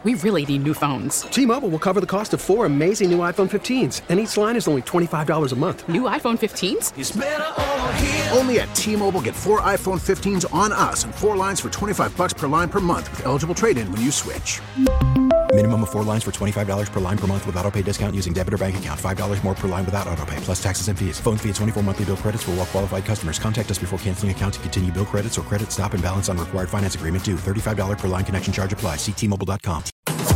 We really need new phones. T-Mobile will cover the cost of 4 amazing new iPhone 15s, and each line is only $25 a month. New iPhone 15s? It's better over here. Only at T-Mobile, get 4 iPhone 15s on us and 4 lines for $25 per line per month with eligible trade-in when you switch. Minimum of 4 lines for $25 per line per month with autopay discount using debit or bank account. $5 more per line without autopay, plus taxes and fees. Phone fee at 24 monthly bill credits for well-qualified customers. Contact us before canceling account to continue bill credits or credit stop and balance on required finance agreement due. $35 per line connection charge applies. See T-Mobile.com.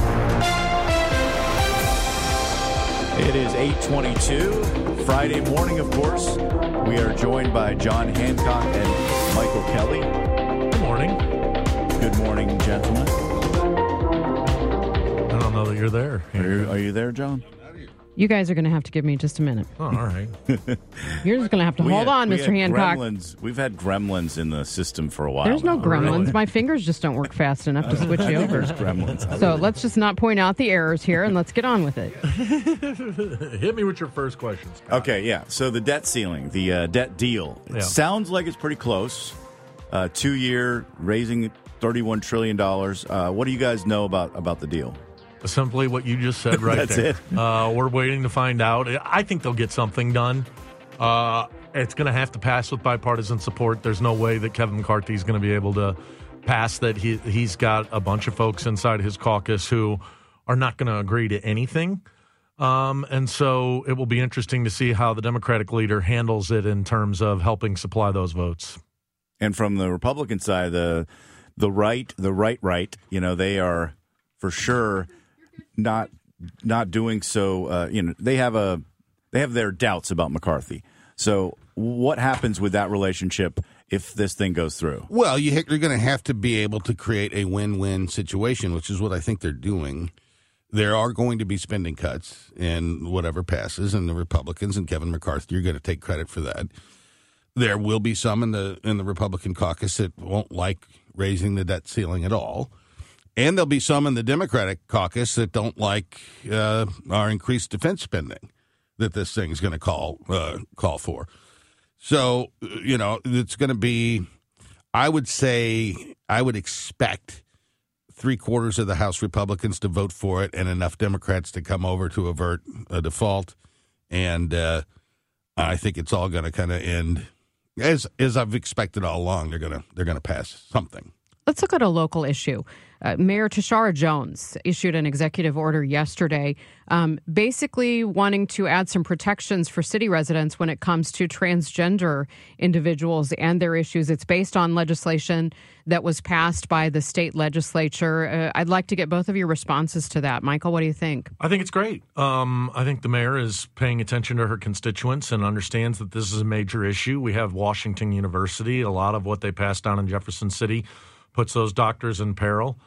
It is 8:22, Friday morning, of course. We are joined by John Hancock and Michael Kelly. Good morning. Good morning, gentlemen. I don't know that you're there. Are you there, John? You guys are going to have to give me just a minute. Oh, all right. You're just going to have to hold on, Mr. Hancock. We've had gremlins in the system for a while. There's no gremlins. Really? My fingers just don't work fast enough to switch you over. There's gremlins. So let's just not point out the errors here, and let's get on with it. Hit me with your first question, Scott. Okay, yeah. So the debt ceiling, the debt deal. It sounds like it's pretty close. 2-year, raising $31 trillion. What do you guys know about the deal? Simply what you just said right That's there. it. We're waiting to find out. I think they'll get something done. It's going to have to pass with bipartisan support. There's no way that Kevin McCarthy is going to be able to pass that. He's got a bunch of folks inside his caucus who are not going to agree to anything. And so it will be interesting to see how the Democratic leader handles it in terms of helping supply those votes. And from the Republican side, the right, they are for sure not doing so. They have their doubts about McCarthy. So what happens with that relationship if this thing goes through? Well, you're going to have to be able to create a win-win situation, which is what I think they're doing. There are going to be spending cuts in whatever passes, and the Republicans and Kevin McCarthy are going to take credit for that. There will be some in the Republican caucus that won't like raising the debt ceiling at all. And there'll be some in the Democratic caucus that don't like our increased defense spending that this thing's going to call for. So, it's going to be, I would expect 3/4 of the House Republicans to vote for it and enough Democrats to come over to avert a default. And I think it's all going to kind of end as I've expected all along. They're going to pass something. Let's look at a local issue. Mayor Tishaura Jones issued an executive order yesterday basically wanting to add some protections for city residents when it comes to transgender individuals and their issues. It's based on legislation that was passed by the state legislature. I'd like to get both of your responses to that. Michael, what do you think? I think it's great. I think the mayor is paying attention to her constituents and understands that this is a major issue. We have Washington University. A lot of what they passed down in Jefferson City puts those doctors in peril.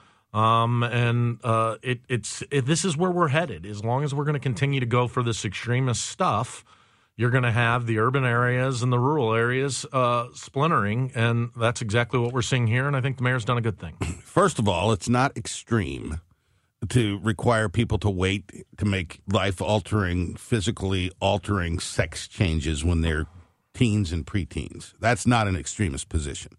This is where we're headed. As long as we're going to continue to go for this extremist stuff, you're going to have the urban areas and the rural areas splintering, and that's exactly what we're seeing here, and I think the mayor's done a good thing. First of all, it's not extreme to require people to wait to make life-altering, physically altering sex changes when they're teens and preteens. That's not an extremist position.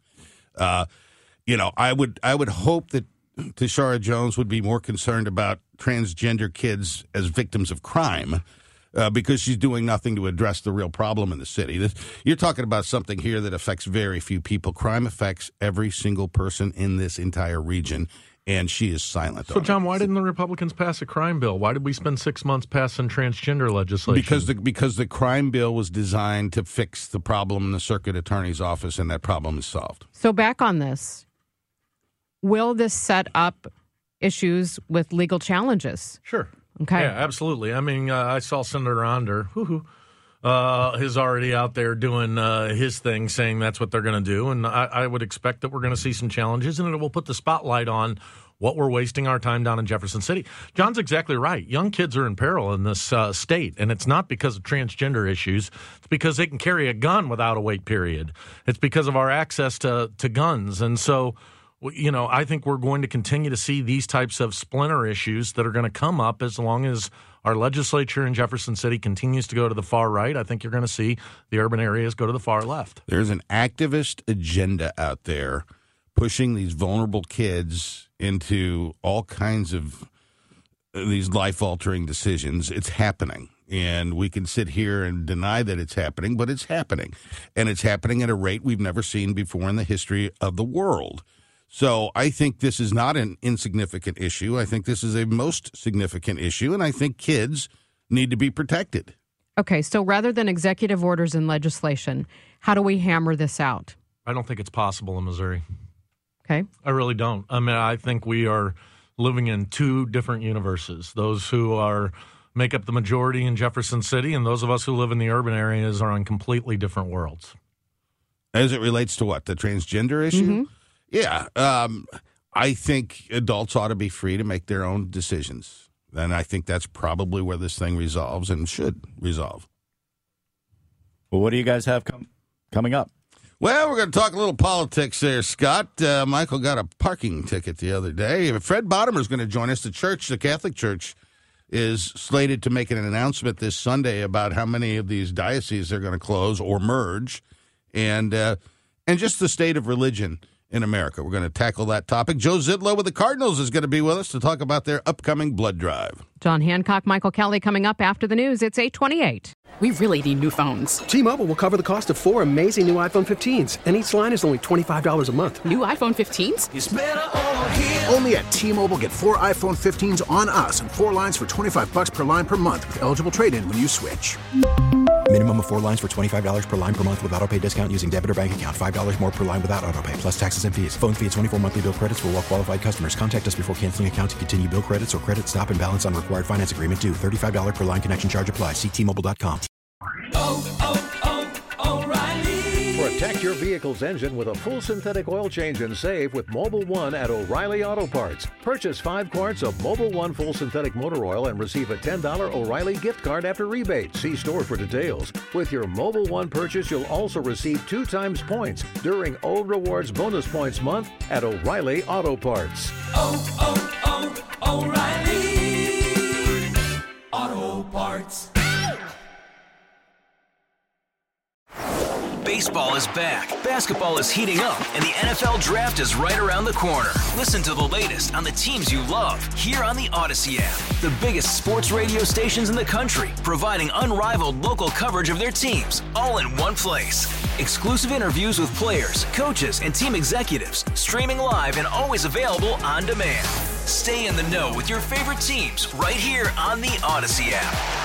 I would hope that Tishaura Jones would be more concerned about transgender kids as victims of crime because she's doing nothing to address the real problem in the city. You're talking about something here that affects very few people. Crime affects every single person in this entire region, and she is silent on it. So, John, why didn't the Republicans pass a crime bill? Why did we spend 6 months passing transgender legislation? Because the crime bill was designed to fix the problem in the circuit attorney's office, and that problem is solved. So back on this, will this set up issues with legal challenges? Sure. Okay. Yeah, absolutely. I mean, I saw Senator Onder, is already out there doing his thing, saying that's what they're going to do. And I would expect that we're going to see some challenges, and it will put the spotlight on what we're wasting our time down in Jefferson City. John's exactly right. Young kids are in peril in this state, and it's not because of transgender issues. It's because they can carry a gun without a wait period. It's because of our access to guns. And so, I think we're going to continue to see these types of splinter issues that are going to come up as long as our legislature in Jefferson City continues to go to the far right. I think you're going to see the urban areas go to the far left. There's an activist agenda out there pushing these vulnerable kids into all kinds of these life-altering decisions. It's happening. And we can sit here and deny that it's happening, but it's happening. And it's happening at a rate we've never seen before in the history of the world. So I think this is not an insignificant issue. I think this is a most significant issue, and I think kids need to be protected. Okay, so rather than executive orders and legislation, how do we hammer this out? I don't think it's possible in Missouri. Okay. I really don't. I mean, I think we are living in two different universes. Those who make up the majority in Jefferson City, and those of us who live in the urban areas are on completely different worlds. As it relates to what? The transgender issue? Mm-hmm. Yeah. I think adults ought to be free to make their own decisions. And I think that's probably where this thing resolves and should resolve. Well, what do you guys have coming up? Well, we're going to talk a little politics there, Scott. Michael got a parking ticket the other day. Fred Bottomer is going to join us. The Catholic Church, is slated to make an announcement this Sunday about how many of these dioceses they're going to close or merge, and just the state of religion in America. We're going to tackle that topic. Joe Zidlow with the Cardinals is going to be with us to talk about their upcoming blood drive. John Hancock, Michael Kelly coming up after the news. It's 8:28. We really need new phones. T-Mobile will cover the cost of 4 amazing new iPhone 15s, and each line is only $25 a month. New iPhone 15s? It's better over here. Only at T-Mobile, get 4 iPhone 15s on us and 4 lines for $25 per line per month with eligible trade-in when you switch. Minimum of 4 lines for $25 per line per month with autopay discount using debit or bank account. $5 more per line without autopay, plus taxes and fees. Phone fee at 24 monthly bill credits for well-qualified customers. Contact us before canceling account to continue bill credits or credit stop and balance on required finance agreement due. $35 per line connection charge applies. See T-Mobile.com. O'Reilly. Protect your vehicle's engine with a full synthetic oil change and save with Mobil 1 at O'Reilly Auto Parts. Purchase 5 quarts of Mobil 1 full synthetic motor oil and receive a $10 O'Reilly gift card after rebate. See store for details. With your Mobil 1 purchase, you'll also receive 2 times points during O Rewards Bonus Points Month at O'Reilly Auto Parts. O'Reilly Auto Parts. Baseball is back, basketball is heating up, and the NFL Draft is right around the corner. Listen to the latest on the teams you love here on the Odyssey app. The biggest sports radio stations in the country, providing unrivaled local coverage of their teams, all in one place. Exclusive interviews with players, coaches, and team executives, streaming live and always available on demand. Stay in the know with your favorite teams right here on the Odyssey app.